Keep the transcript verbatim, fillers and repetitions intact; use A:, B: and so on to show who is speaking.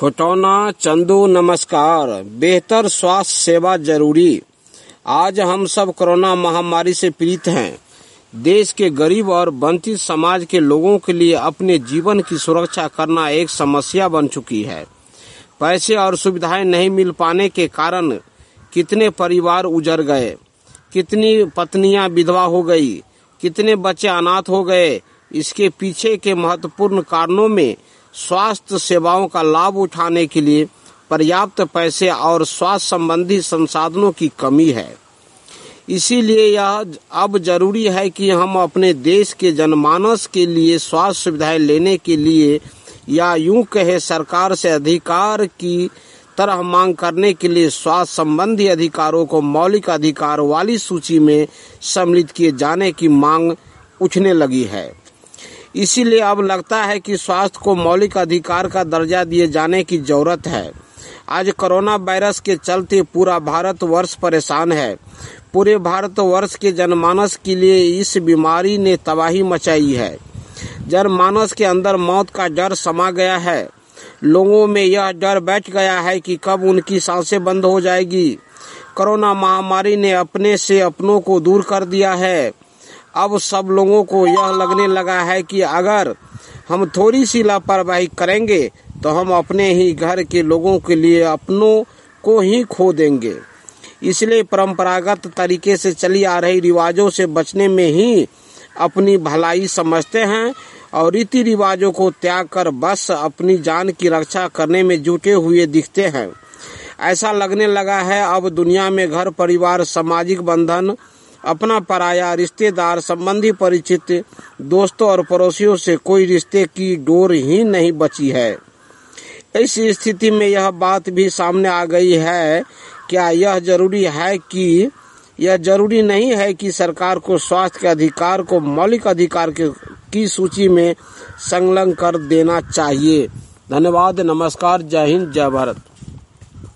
A: खोटौना चंदू नमस्कार। बेहतर स्वास्थ्य सेवा जरूरी। आज हम सब कोरोना महामारी से पीड़ित हैं। देश के गरीब और वंचित समाज के लोगों के लिए अपने जीवन की सुरक्षा करना एक समस्या बन चुकी है। पैसे और सुविधाएं नहीं मिल पाने के कारण कितने परिवार उजड़ गए, कितनी पत्नियां विधवा हो गई, कितने बच्चे अनाथ हो गए। इसके पीछे के महत्वपूर्ण कारणों में स्वास्थ्य सेवाओं का लाभ उठाने के लिए पर्याप्त पैसे और स्वास्थ्य संबंधी संसाधनों की कमी है। इसीलिए यह अब जरूरी है कि हम अपने देश के जनमानस के लिए स्वास्थ्य सुविधाएं लेने के लिए या यूं कहे सरकार से अधिकार की तरह मांग करने के लिए स्वास्थ्य संबंधी अधिकारों को मौलिक अधिकार वाली सूची में सम्मिलित किए जाने की मांग उठने लगी है। इसीलिए अब लगता है कि स्वास्थ्य को मौलिक अधिकार का दर्जा दिए जाने की जरूरत है। आज कोरोना वायरस के चलते पूरा भारतवर्ष परेशान है। पूरे भारतवर्ष के जनमानस के लिए इस बीमारी ने तबाही मचाई है। जनमानस के अंदर मौत का डर समा गया है। लोगों में यह डर बैठ गया है कि कब उनकी सांसें बंद हो जाएगी। कोरोना महामारी ने अपने से अपनों को दूर कर दिया है। अब सब लोगों को यह लगने लगा है कि अगर हम थोड़ी सी लापरवाही करेंगे तो हम अपने ही घर के लोगों के लिए अपनों को ही खो देंगे। इसलिए परंपरागत तरीके से चली आ रही रिवाजों से बचने में ही अपनी भलाई समझते हैं और रीति रिवाजों को त्याग कर बस अपनी जान की रक्षा करने में जुटे हुए दिखते हैं। ऐसा लगने लगा है अब दुनिया में घर परिवार, सामाजिक बंधन, अपना पराया, रिश्तेदार, संबंधी, परिचित, दोस्तों और पड़ोसियों से कोई रिश्ते की डोर ही नहीं बची है। इस स्थिति में यह बात भी सामने आ गई है, क्या यह जरूरी है कि यह जरूरी नहीं है कि सरकार को स्वास्थ्य के अधिकार को मौलिक अधिकार के की सूची में संलग्न कर देना चाहिए। धन्यवाद। नमस्कार। जय हिंद, जय भारत।